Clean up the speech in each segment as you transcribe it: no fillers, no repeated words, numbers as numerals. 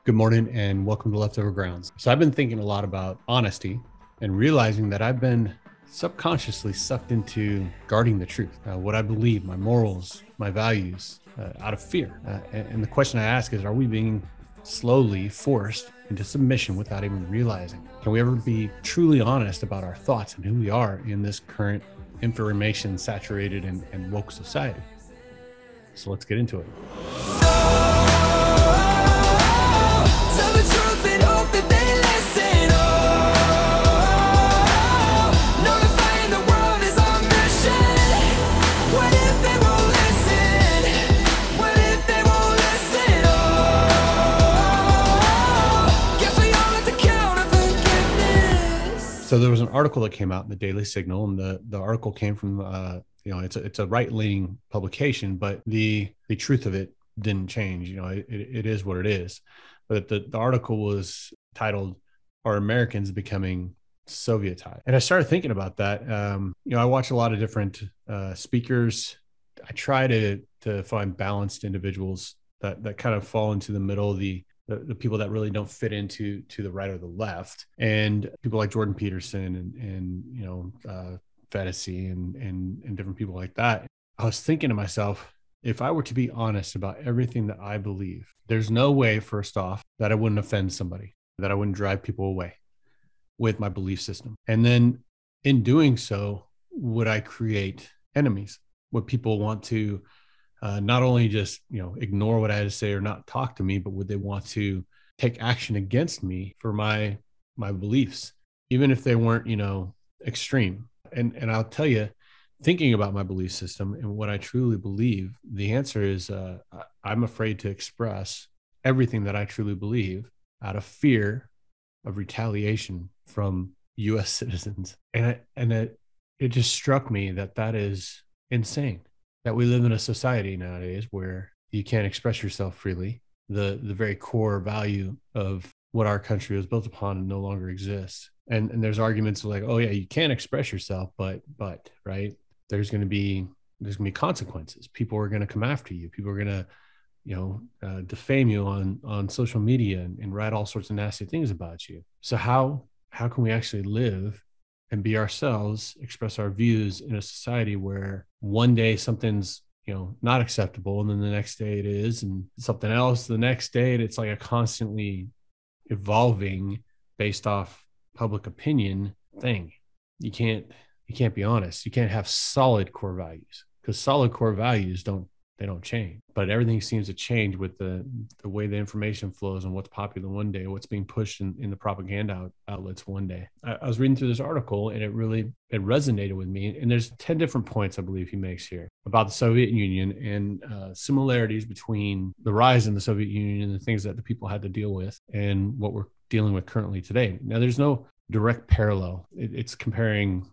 Good morning and welcome to Leftover Grounds. So I've been thinking a lot about honesty and realizing that I've been subconsciously sucked into guarding the truth, what I believe, my morals, my values, out of fear. And the question I ask is, are we being slowly forced into submission without even realizing? Can we ever be truly honest about our thoughts and who we are in this current information saturated and woke society? So let's get into it. Tell the truth and hope that they listen. Notifying the world is our mission. What if they won't listen? What if they won't listen? Guess we all at the count of forgiveness. So there was an article that came out in the Daily Signal, and the article came from it's a right-leaning publication, but the truth of it didn't change. It is what it is. But the article was titled, "Are Americans Becoming Sovietized?" And I started thinking about that. I watch a lot of different speakers. I try to find balanced individuals that kind of fall into the middle, the people that really don't fit into the right or the left, and people like Jordan Peterson and Fedesi and different people like that. I was thinking to myself, if I were to be honest about everything that I believe, there's no way, first off, that I wouldn't offend somebody, that I wouldn't drive people away with my belief system. And then in doing so, would I create enemies? Would people want to not only just, ignore what I had to say or not talk to me, but would they want to take action against me for my beliefs, even if they weren't, extreme? And I'll tell you, thinking about my belief system and what I truly believe, the answer is I'm afraid to express everything that I truly believe out of fear of retaliation from U.S. citizens. And it just struck me that is insane, that we live in a society nowadays where you can't express yourself freely. The very core value of what our country was built upon no longer exists. And there's arguments like, oh yeah, you can't express yourself, but right. There's going to be consequences. People are going to come after you. People are going to, defame you on social media and write all sorts of nasty things about you. So how can we actually live and be ourselves, express our views in a society where one day something's, not acceptable, and then the next day it is, and something else the next day, and it's like a constantly evolving based off public opinion thing. You can't be honest. You can't have solid core values, because solid core values don't change. But everything seems to change with the way the information flows and what's popular one day, what's being pushed in the propaganda outlets one day. I was reading through this article and it resonated with me. And there's 10 different points I believe he makes here about the Soviet Union and similarities between the rise in the Soviet Union and the things that the people had to deal with and what we're dealing with currently today. Now, there's no direct parallel. It's comparing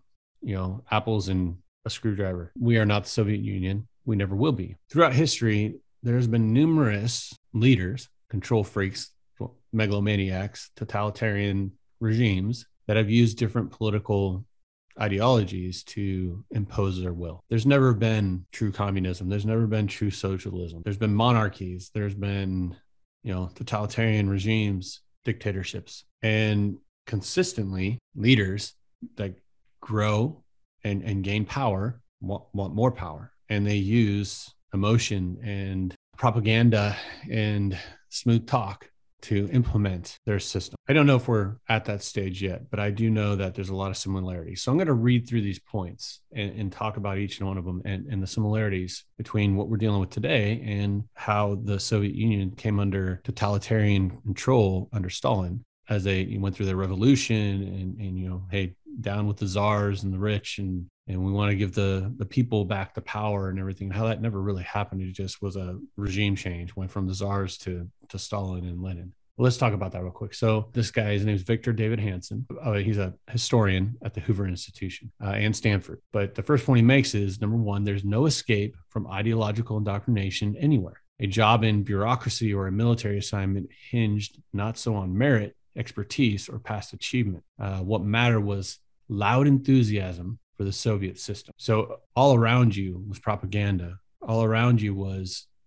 apples and a screwdriver. We are not the Soviet Union. We never will be. Throughout history, there's been numerous leaders, control freaks, megalomaniacs, totalitarian regimes that have used different political ideologies to impose their will. There's never been true communism. There's never been true socialism. There's been monarchies. There's been, totalitarian regimes, dictatorships, and consistently leaders that grow and gain power want more power, and they use emotion and propaganda and smooth talk to implement their system. I don't know if we're at that stage yet, but I do know that there's a lot of similarities. So I'm going to read through these points and talk about each one of them and the similarities between what we're dealing with today and how the Soviet Union came under totalitarian control under Stalin, as they went through their revolution and hey, down with the czars and the rich, and we want to give the people back the power and everything. How that never really happened. It just was a regime change, went from the czars to Stalin and Lenin. Well, let's talk about that real quick. So this guy, his name is Victor David Hanson. He's a historian at the Hoover Institution and Stanford. But the first point he makes is, number one, there's no escape from ideological indoctrination anywhere. A job in bureaucracy or a military assignment hinged not so on merit, expertise, or past achievement. What mattered was loud enthusiasm for the Soviet system. So all around you was propaganda. All around you was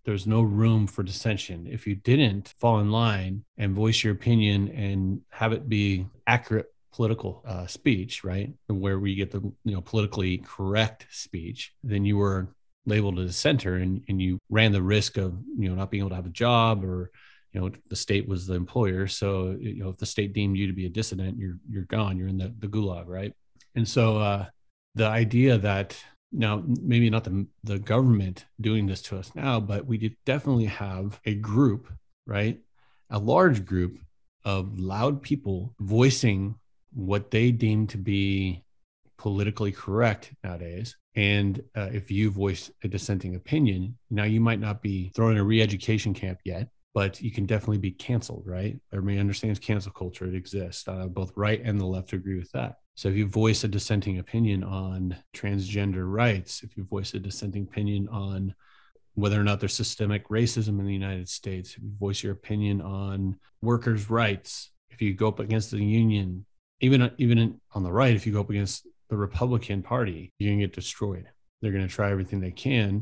there's no room for dissension. If you didn't fall in line and voice your opinion and have it be accurate political speech, right, where we get the politically correct speech, then you were labeled a dissenter, and you ran the risk of not being able to have a job, or the state was the employer. So if the state deemed you to be a dissident, you're gone. You're in the gulag, right? And so the idea that now maybe not the government doing this to us now, but we definitely have a group, right? A large group of loud people voicing what they deem to be politically correct nowadays. And if you voice a dissenting opinion, now you might not be thrown in a re-education camp yet, but you can definitely be canceled, right? Everybody understands cancel culture. It exists. Both right and the left agree with that. So if you voice a dissenting opinion on transgender rights, if you voice a dissenting opinion on whether or not there's systemic racism in the United States, if you voice your opinion on workers' rights, if you go up against the union, even on the right, if you go up against the Republican Party, you're going to get destroyed. They're going to try everything they can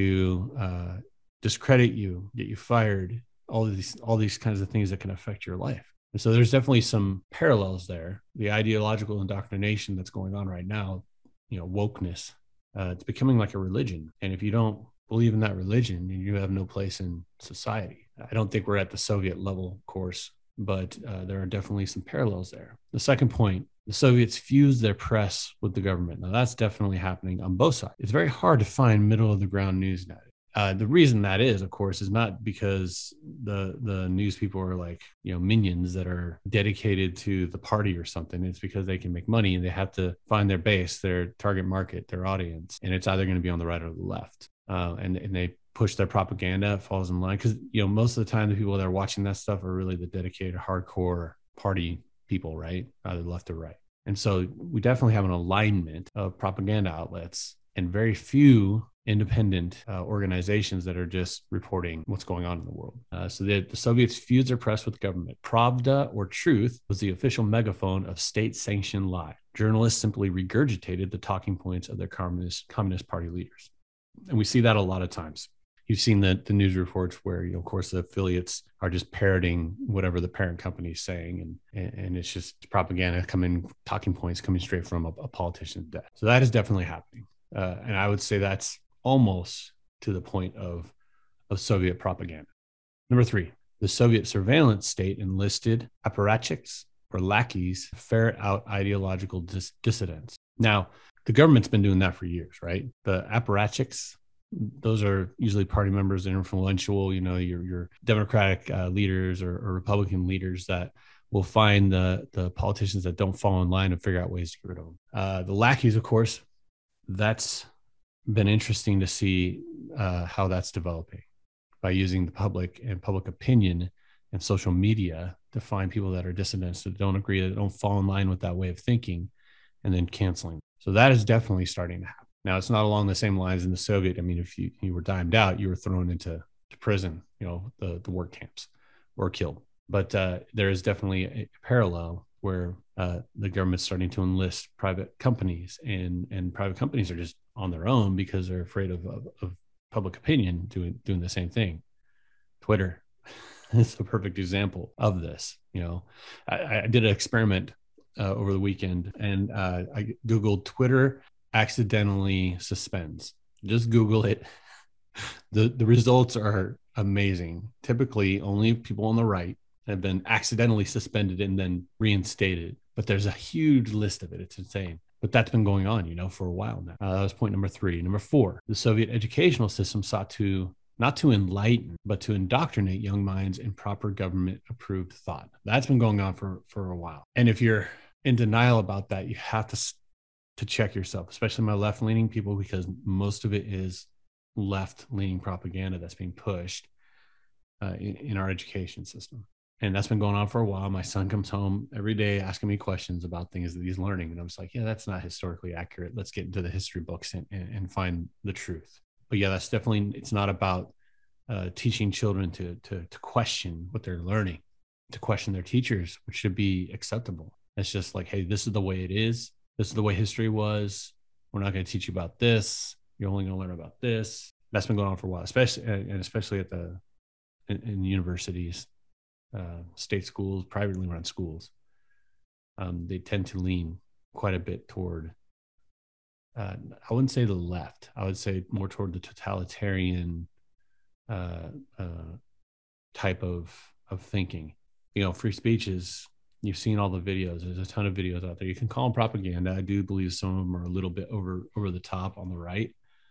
to discredit you, get you fired, all these kinds of things that can affect your life. And so there's definitely some parallels there. The ideological indoctrination that's going on right now, wokeness, it's becoming like a religion. And if you don't believe in that religion, you have no place in society. I don't think we're at the Soviet level, of course, but there are definitely some parallels there. The second point, the Soviets fused their press with the government. Now that's definitely happening on both sides. It's very hard to find middle of the ground news nowadays. The reason that is, of course, is not because the news people are like, minions that are dedicated to the party or something. It's because they can make money and they have to find their base, their target market, their audience. And it's either going to be on the right or the left. And they push their propaganda, it falls in line. Because, most of the time, the people that are watching that stuff are really the dedicated hardcore party people, right? Either left or right. And so we definitely have an alignment of propaganda outlets and very few independent organizations that are just reporting what's going on in the world. So the Soviets fused their press with the government. Pravda, or Truth, was the official megaphone of state-sanctioned lie. Journalists simply regurgitated the talking points of their Communist Party leaders. And we see that a lot of times. You've seen the news reports where, of course, the affiliates are just parroting whatever the parent company is saying. And it's just propaganda talking points coming straight from a politician's desk. So that is definitely happening. And I would say that's almost to the point of Soviet propaganda. Number 3, the Soviet surveillance state enlisted apparatchiks, or lackeys, to ferret out ideological dissidents. Now, the government's been doing that for years, right? The apparatchiks, those are usually party members that are influential, your Democratic leaders or Republican leaders that will find the politicians that don't fall in line and figure out ways to get rid of them. The lackeys, of course, that's been interesting to see how that's developing by using the public and public opinion and social media to find people that are dissidents, that don't agree, that don't fall in line with that way of thinking, and then canceling. So that is definitely starting to happen. Now, it's not along the same lines in the Soviet. I mean, if you were dimed out, you were thrown into prison, the work camps, or killed. But there is definitely a parallel where the government's starting to enlist private companies, and private companies are just on their own because they're afraid of public opinion doing the same thing. Twitter is a perfect example of this. I did an experiment over the weekend, and I Googled Twitter accidentally suspends. Just Google it. The results are amazing. Typically, only people on the right have been accidentally suspended and then reinstated. But there's a huge list of it. It's insane. But that's been going on, for a while now. That was point number 3. Number 4, the Soviet educational system sought to not to enlighten, but to indoctrinate young minds in proper government-approved thought. That's been going on for a while. And if you're in denial about that, you have to check yourself, especially my left-leaning people, because most of it is left-leaning propaganda that's being pushed in our education system. And that's been going on for a while. My son comes home every day asking me questions about things that he's learning. And I'm just like, yeah, that's not historically accurate. Let's get into the history books and find the truth. But yeah, that's definitely, it's not about teaching children to question what they're learning, to question their teachers, which should be acceptable. It's just like, hey, this is the way it is. This is the way history was. We're not going to teach you about this. You're only going to learn about this. That's been going on for a while, especially at in universities, state schools, privately run schools. They tend to lean quite a bit toward, I wouldn't say the left. I would say more toward the totalitarian uh, uh, type of thinking. Free speech is, you've seen all the videos. There's a ton of videos out there. You can call them propaganda. I do believe some of them are a little bit over the top on the right,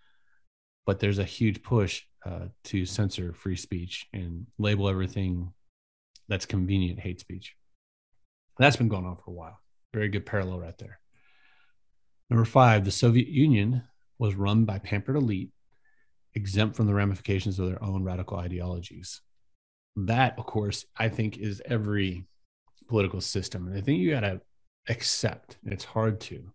but there's a huge push to censor free speech and label everything that's convenient hate speech. That's been going on for a while. Very good parallel right there. Number 5, the Soviet Union was run by pampered elite, exempt from the ramifications of their own radical ideologies. That, of course, I think is every political system. And I think you got to accept, and it's hard to,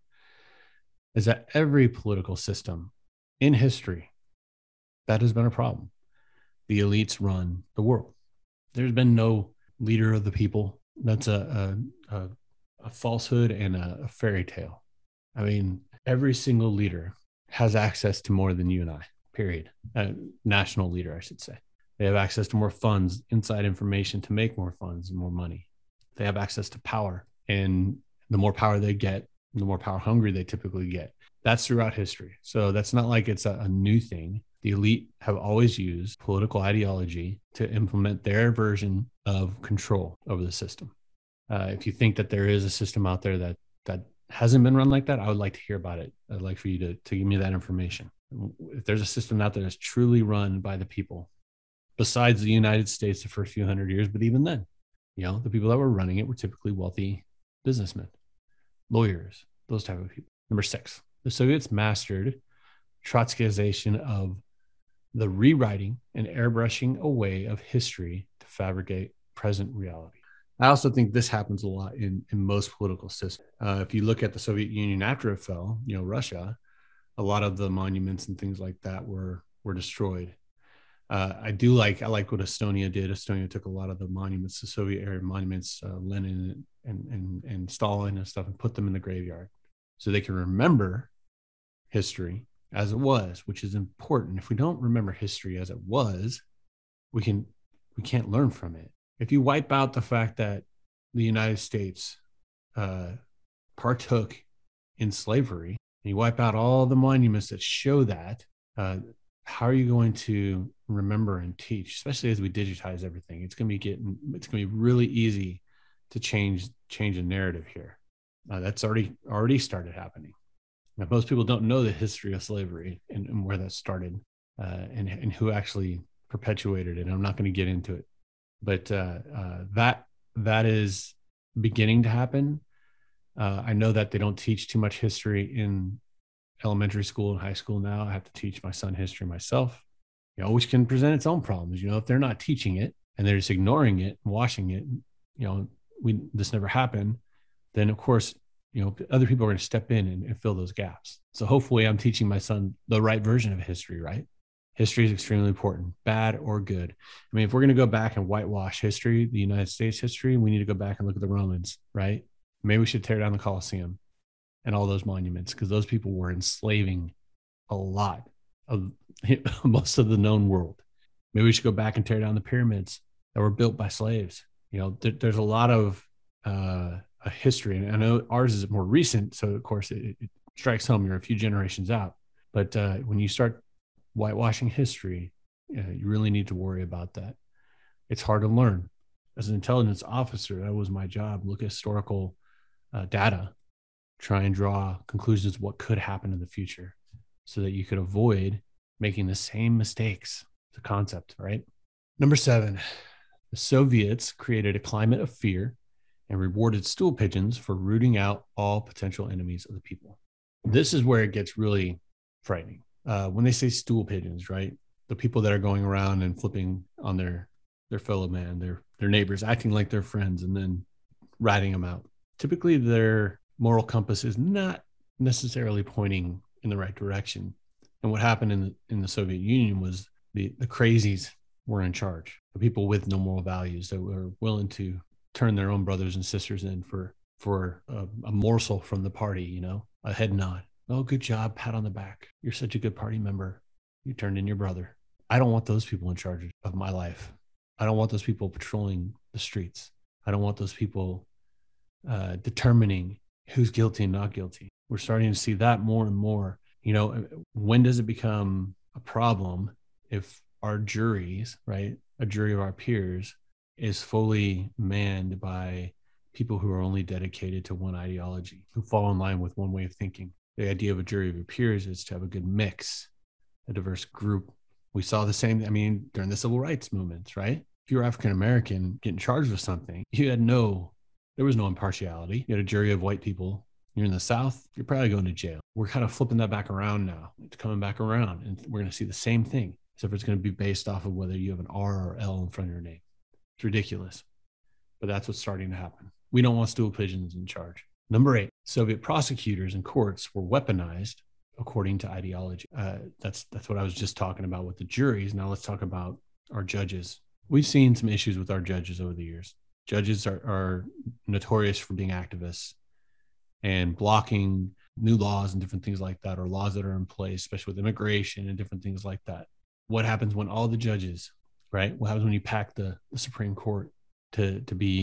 is that every political system in history, that has been a problem. The elites run the world. There's been no leader of the people. That's a falsehood and a fairy tale. I mean, every single leader has access to more than you and I, period. National leader, I should say. They have access to more funds, inside information to make more funds and more money. They have access to power. And the more power they get, the more power hungry they typically get. That's throughout history. So that's not like it's a new thing. The elite have always used political ideology to implement their version of control over the system. If you think that there is a system out there that hasn't been run like that, I would like to hear about it. I'd like for you to give me that information. If there's a system out there that's truly run by the people, besides the United States the first few hundred years, but even then, the people that were running it were typically wealthy businessmen, lawyers, those type of people. Number 6, the Soviets mastered Trotskyization of the rewriting and airbrushing away of history to fabricate present reality. I also think this happens a lot in most political systems. If you look at the Soviet Union after it fell, Russia, a lot of the monuments and things like that were destroyed. I like what Estonia did. Estonia took a lot of the monuments, the Soviet era monuments, Lenin and Stalin and stuff, and put them in the graveyard so they can remember history as it was, which is important. If we don't remember history as it was, we can't learn from it. If you wipe out the fact that the United States partook in slavery, and you wipe out all the monuments that show that, how are you going to remember and teach, especially as we digitize everything? It's going to be really easy to change a narrative here. That's already started happening. Now, most people don't know the history of slavery and where that started, and who actually perpetuated it. I'm not going to get into it, but that is beginning to happen. I know that they don't teach too much history in elementary school and high school now. I have to teach my son history myself, which can present its own problems. If they're not teaching it and they're just ignoring it and washing it, this never happened, then of course, other people are going to step in and fill those gaps. So hopefully I'm teaching my son the right version of history, right? History is extremely important, bad or good. I mean, if we're going to go back and whitewash history, the United States history, we need to go back and look at the Romans, right? Maybe we should tear down the Colosseum and all those monuments, because those people were enslaving a lot of most of the known world. Maybe we should go back and tear down the pyramids that were built by slaves. There's a lot of a history, and I know ours is more recent, so of course it strikes home. You're a few generations out, but when you start whitewashing history, you really need to worry about that. It's hard to learn. As an intelligence officer, that was my job: look at historical data, try and draw conclusions of what could happen in the future, so that you could avoid making the same mistakes. It's a concept, right? Number 7, the Soviets created a climate of fear and rewarded stool pigeons for rooting out all potential enemies of the people. This is where it gets really frightening. When they say stool pigeons, right? The people that are going around and flipping on their fellow man, their neighbors, acting like they're friends and then ratting them out. Typically, their moral compass is not necessarily pointing in the right direction. And what happened in the Soviet Union was the crazies were in charge. The people with no moral values that were willing to turn their own brothers and sisters in for a morsel from the party, a head nod. Oh, good job, pat on the back. You're such a good party member. You turned in your brother. I don't want those people in charge of my life. I don't want those people patrolling the streets. I don't want those people determining who's guilty and not guilty. We're starting to see that more and more. You know, when does it become a problem if our juries, right, a jury of our peers, is fully manned by people who are only dedicated to one ideology, who fall in line with one way of thinking? The idea of a jury of your peers is to have a good mix, a diverse group. We saw the same, I mean, during the civil rights movements, right? If you were African American getting charged with something, there was no impartiality. You had a jury of white people. You're in the South, you're probably going to jail. We're kind of flipping that back around now. It's coming back around, and we're going to see the same thing, except for it's going to be based off of whether you have an R or L in front of your name. It's ridiculous, but that's what's starting to happen. We don't want stool pigeons in charge. Number 8, Soviet prosecutors and courts were weaponized according to ideology. That's what I was just talking about with the juries. Now let's talk about our judges. We've seen some issues with our judges over the years. Judges are notorious for being activists and blocking new laws and different things like that, or laws that are in place, especially with immigration and different things like that. What happens when all the judges, right? What happens when you pack the Supreme Court to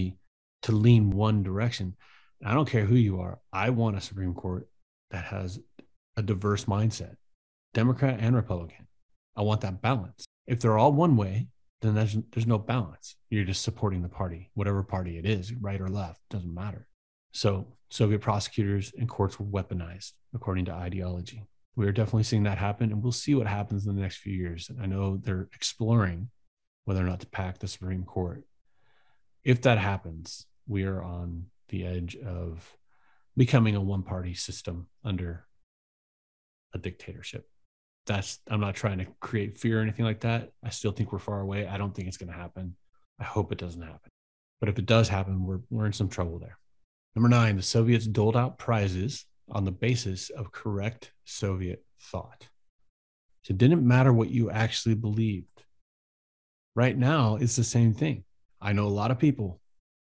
lean one direction? I don't care who you are. I want a Supreme Court that has a diverse mindset, Democrat and Republican. I want that balance. If they're all one way, then there's no balance. You're just supporting the party, whatever party it is, right or left, doesn't matter. So Soviet prosecutors and courts were weaponized according to ideology. We're definitely seeing that happen, and we'll see what happens in the next few years. I know they're exploring whether or not to pack the Supreme Court. If that happens, we are on the edge of becoming a one-party system under a dictatorship. I'm not trying to create fear or anything like that. I still think we're far away. I don't think it's going to happen. I hope it doesn't happen. But if it does happen, we're in some trouble there. Number 9, the Soviets doled out prizes on the basis of correct Soviet thought. So it didn't matter what you actually believed. Right now, it's the same thing. I know a lot of people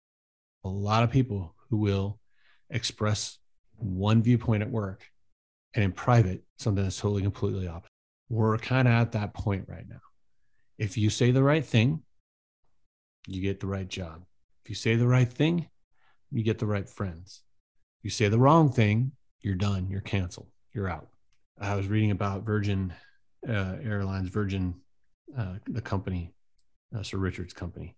who will express one viewpoint at work, and in private, something that's totally, completely opposite. We're kind of at that point right now. If you say the right thing, you get the right job. If you say the right thing, you get the right friends. If you say the wrong thing, you're done. You're canceled. You're out. I was reading about Virgin Airlines, the company, Sir Richard's company.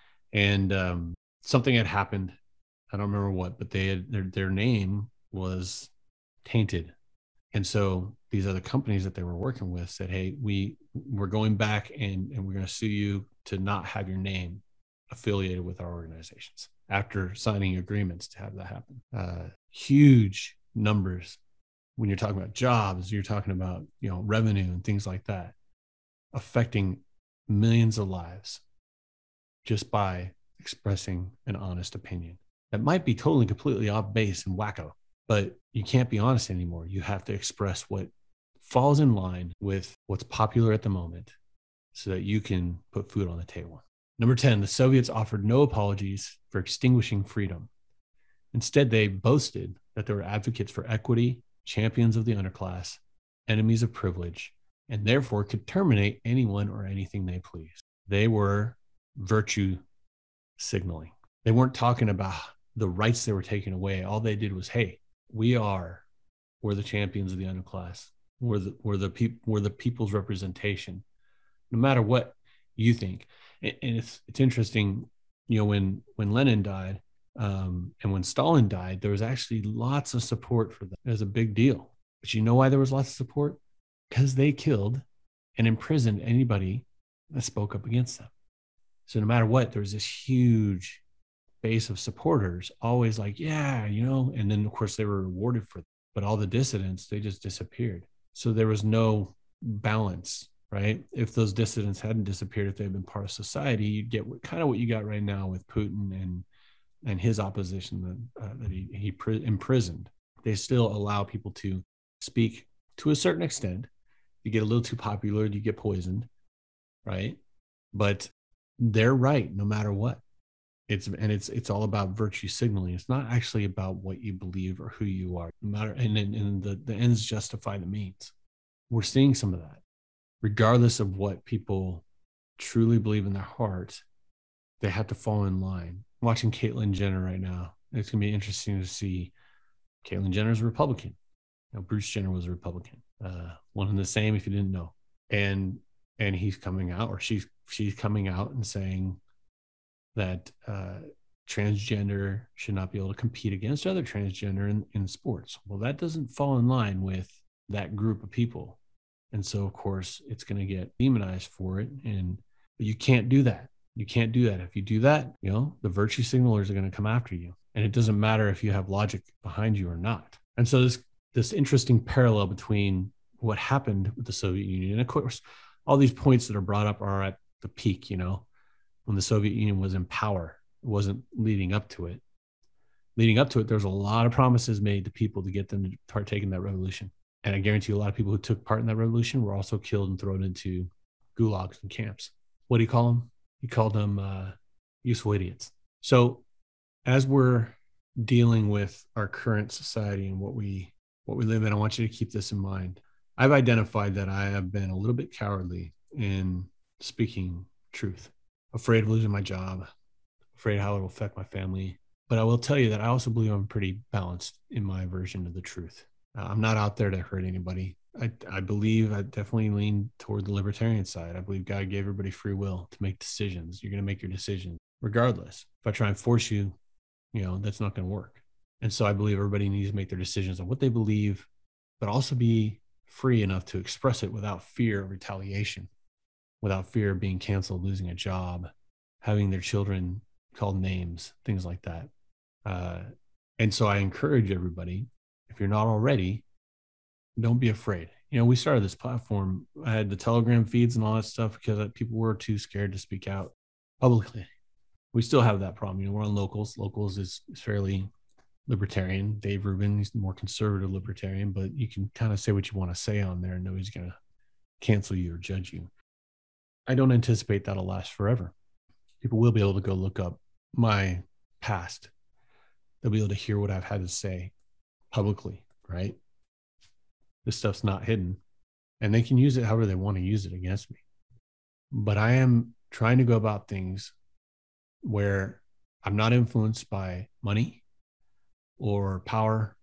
And something had happened. I don't remember what, but they had their name was tainted. And so these other companies that they were working with said, hey, we're going back and we're going to sue you to not have your name affiliated with our organizations after signing agreements to have that happen. Huge numbers. When you're talking about jobs, you're talking about, revenue and things like that, affecting millions of lives just by expressing an honest opinion. That might be totally, completely off base and wacko, but you can't be honest anymore. You have to express what falls in line with what's popular at the moment so that you can put food on the table. Number 10, the Soviets offered no apologies for extinguishing freedom. Instead, they boasted that they were advocates for equity, champions of the underclass, enemies of privilege, and therefore could terminate anyone or anything they pleased. They were virtue signaling. They weren't talking about the rights they were taking away. All they did was, hey, we're the champions of the underclass. We're the people's representation, no matter what you think. And it's interesting, when Lenin died and when Stalin died, there was actually lots of support for them. It was a big deal. But you know why there was lots of support? Because they killed and imprisoned anybody that spoke up against them. So no matter what, there was this huge base of supporters, always like, yeah, and then of course they were rewarded for it. But all the dissidents, they just disappeared. So there was no balance, right? If those dissidents hadn't disappeared, if they had been part of society, you'd get kind of what you got right now with Putin and his opposition that he imprisoned. They still allow people to speak to a certain extent. You get a little too popular, you get poisoned, right? But they're right no matter what. It's all about virtue signaling. It's not actually about what you believe or who you are. No matter, and the ends justify the means. We're seeing some of that regardless of what people truly believe in their heart, they have to fall in line. I'm watching Caitlyn Jenner right now. It's going to be interesting to see. Caitlyn Jenner is a Republican. Bruce Jenner was a Republican. One and the same if you didn't know. And he's coming out, or she's coming out and saying that transgender should not be able to compete against other transgender in sports. Well, that doesn't fall in line with that group of people. And so, of course, it's going to get demonized for it. And you can't do that. You can't do that. If you do that, the virtue signalers are going to come after you. And it doesn't matter if you have logic behind you or not. And so this interesting parallel between what happened with the Soviet Union, and of course, all these points that are brought up are at the peak, when the Soviet Union was in power. It wasn't leading up to it. Leading up to it, there was a lot of promises made to people to get them to partake in that revolution. And I guarantee you a lot of people who took part in that revolution were also killed and thrown into gulags and camps. What do you call them? He called them useful idiots. So as we're dealing with our current society and what we live in, I want you to keep this in mind. I've identified that I have been a little bit cowardly in speaking truth, afraid of losing my job, afraid how it will affect my family. But I will tell you that I also believe I'm pretty balanced in my version of the truth. I'm not out there to hurt anybody. I believe I definitely lean toward the libertarian side. I believe God gave everybody free will to make decisions. You're going to make your decision regardless. If I try and force you, that's not going to work. And so I believe everybody needs to make their decisions on what they believe, but also be free enough to express it without fear of retaliation, without fear of being canceled, losing a job, having their children called names, things like that. And so I encourage everybody, if you're not already, don't be afraid. We started this platform. I had the Telegram feeds and all that stuff because people were too scared to speak out publicly. We still have that problem. We're on Locals. Locals is fairly libertarian. Dave Rubin, he's more conservative libertarian, but you can kind of say what you want to say on there and nobody's going to cancel you or judge you. I don't anticipate that'll last forever. People will be able to go look up my past. They'll be able to hear what I've had to say publicly, right? This stuff's not hidden, and they can use it however they want to use it against me. But I am trying to go about things where I'm not influenced by money or power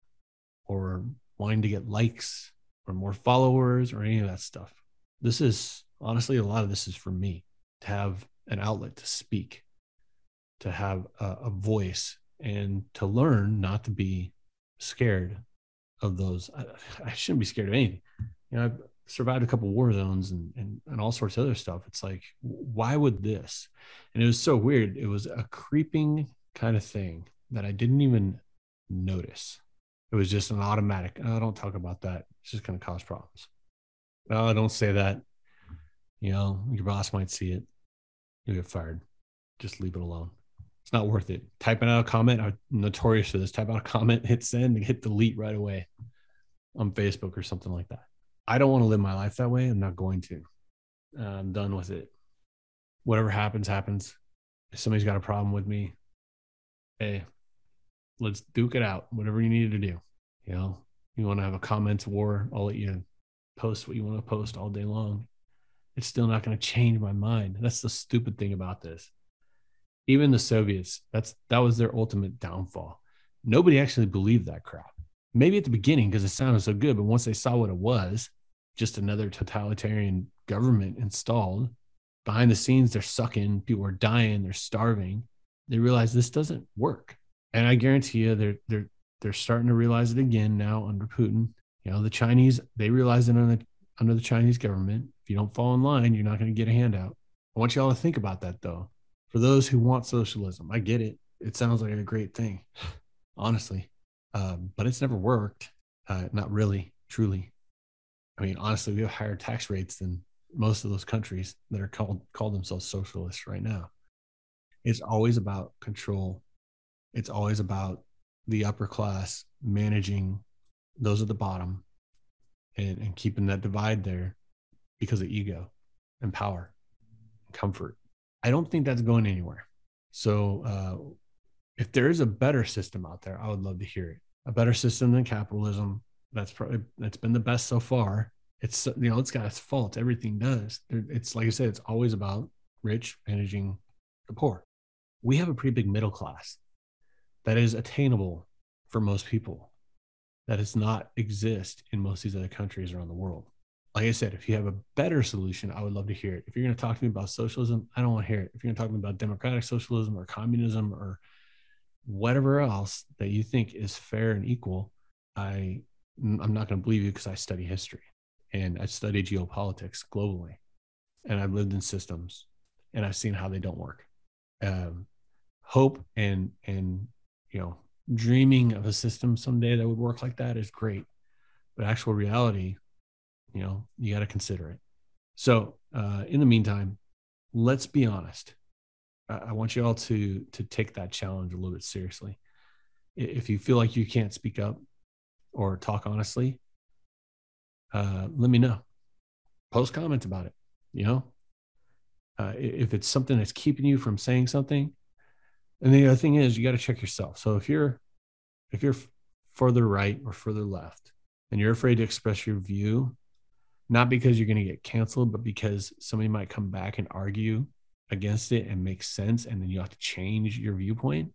or wanting to get likes or more followers or any of that stuff. This is honestly, a lot of this is for me to have an outlet to speak, to have a voice, and to learn not to be scared of those. I shouldn't be scared of anything. I've survived a couple war zones and all sorts of other stuff. It's like, why would this? And it was so weird. It was a creeping kind of thing that I didn't even notice. It was just an automatic. Oh, don't talk about that. It's just going to cause problems. Oh, don't say that. Your boss might see it. You'll get fired. Just leave it alone. It's not worth it. Typing out a comment. I'm notorious for this. Type out a comment, hit send, and hit delete right away on Facebook or something like that. I don't want to live my life that way. I'm not going to. I'm done with it. Whatever happens, happens. If somebody's got a problem with me, hey, let's duke it out. Whatever you need to do. You want to have a comments war, I'll let you post what you want to post all day long. It's still not going to change my mind. That's the stupid thing about this. Even the Soviets, that was their ultimate downfall. Nobody actually believed that crap. Maybe at the beginning because it sounded so good, but once they saw what it was, just another totalitarian government installed, behind the scenes, they're sucking, people are dying, they're starving. They realize this doesn't work. And I guarantee you they're starting to realize it again now under Putin. The Chinese, they realize it under the Chinese government. If you don't fall in line, you're not going to get a handout. I want you all to think about that, though. For those who want socialism, I get it. It sounds like a great thing, honestly. But it's never worked. Not really, truly. I mean, honestly, we have higher tax rates than most of those countries that are called themselves socialists right now. It's always about control. It's always about the upper class managing those at the bottom and keeping that divide there because of ego and power and comfort. I don't think that's going anywhere. So if there is a better system out there, I would love to hear it. A better system than capitalism. That's been the best so far. it's, it's got its faults. Everything does. It's like I said, it's always about rich managing the poor. We have a pretty big middle class that is attainable for most people, that does not exist in most of these other countries around the world. Like I said, if you have a better solution, I would love to hear it. If you're going to talk to me about socialism, I don't want to hear it. If you're going to talk to me about democratic socialism or communism or whatever else that you think is fair and equal, I'm not going to believe you, because I study history and I study geopolitics globally, and I've lived in systems and I've seen how they don't work. Hope and dreaming of a system someday that would work like that is great, but actual reality, you got to consider it. So in the meantime, let's be honest. I want you all to take that challenge a little bit seriously. If you feel like you can't speak up or talk honestly, let me know. Post comments about it. If it's something that's keeping you from saying something. And the other thing is, you got to check yourself. So if you're further right or further left and you're afraid to express your view, not because you're going to get canceled, but because somebody might come back and argue against it and make sense, and then you have to change your viewpoint,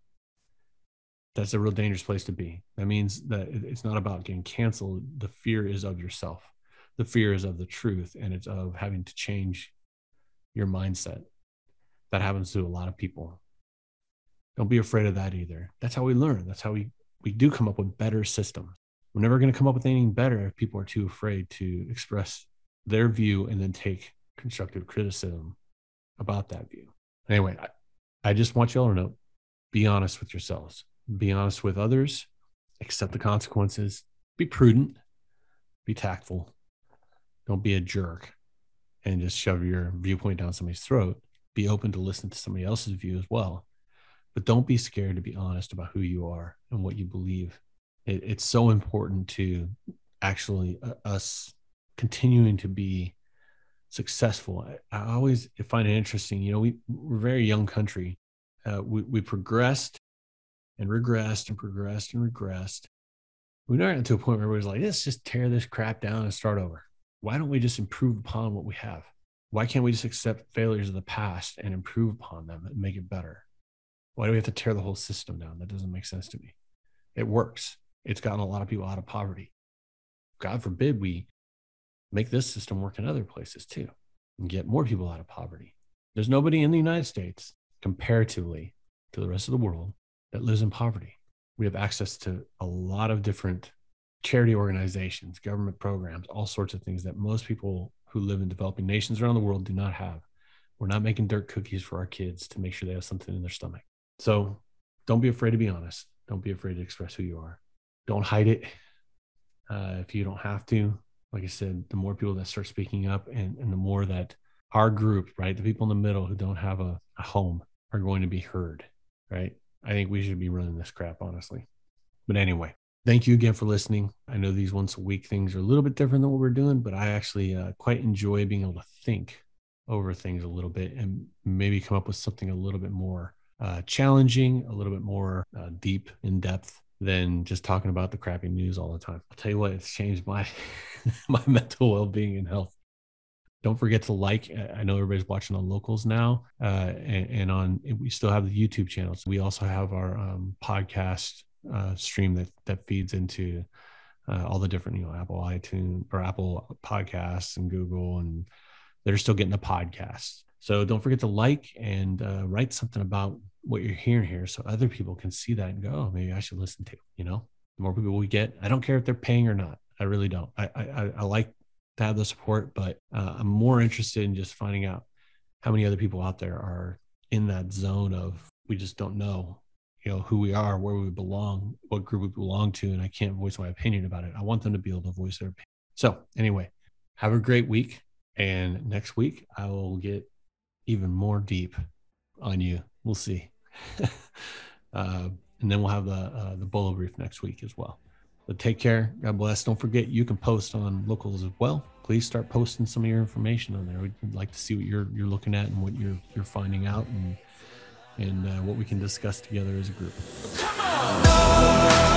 that's a real dangerous place to be. That means that it's not about getting canceled. The fear is of yourself. The fear is of the truth, and it's of having to change your mindset. That happens to a lot of people. Don't be afraid of that either. That's how we learn. That's how we do come up with better systems. We're never going to come up with anything better if people are too afraid to express their view and then take constructive criticism about that view. Anyway, I just want you all to know, be honest with yourselves, be honest with others, accept the consequences, be prudent, be tactful. Don't be a jerk and just shove your viewpoint down somebody's throat. Be open to listen to somebody else's view as well. But don't be scared to be honest about who you are and what you believe. It's so important to actually us continuing to be successful. I always find it interesting. We're a very young country. We progressed and regressed and progressed and regressed. We never got to a point where everybody's like, let's just tear this crap down and start over. Why don't we just improve upon what we have? Why can't we just accept failures of the past and improve upon them and make it better? Why do we have to tear the whole system down? That doesn't make sense to me. It works. It's gotten a lot of people out of poverty. God forbid we make this system work in other places too and get more people out of poverty. There's nobody in the United States, comparatively to the rest of the world, that lives in poverty. We have access to a lot of different charity organizations, government programs, all sorts of things that most people who live in developing nations around the world do not have. We're not making dirt cookies for our kids to make sure they have something in their stomach. So don't be afraid to be honest. Don't be afraid to express who you are. Don't hide it if you don't have to. Like I said, the more people that start speaking up and the more that our group, right, the people in the middle who don't have a home are going to be heard, right? I think we should be running this crap, honestly. But anyway, thank you again for listening. I know these once a week things are a little bit different than what we're doing, but I actually quite enjoy being able to think over things a little bit and maybe come up with something a little bit more challenging, a little bit more deep in depth than just talking about the crappy news all the time. I'll tell you what, it's changed my my mental well-being and health. Don't forget to like. I know everybody's watching on Locals now, and on we still have the YouTube channel. So we also have our podcast stream that feeds into all the different Apple iTunes or Apple Podcasts and Google, and they're still getting the podcasts. So don't forget to like and write something about what you're hearing here so other people can see that and go, oh, maybe I should listen to, the more people we get. I don't care if they're paying or not. I really don't. I like to have the support, but I'm more interested in just finding out how many other people out there are in that zone of we just don't know, who we are, where we belong, what group we belong to, and I can't voice my opinion about it. I want them to be able to voice their opinion. So anyway, have a great week. And next week, I will get even more deep on you. We'll see. And then we'll have the Bolo Brief next week as well. But take care. God bless. Don't forget, you can post on Locals as well. Please start posting some of your information on there. We'd like to see what you're looking at and what you're finding out and what we can discuss together as a group. Come on!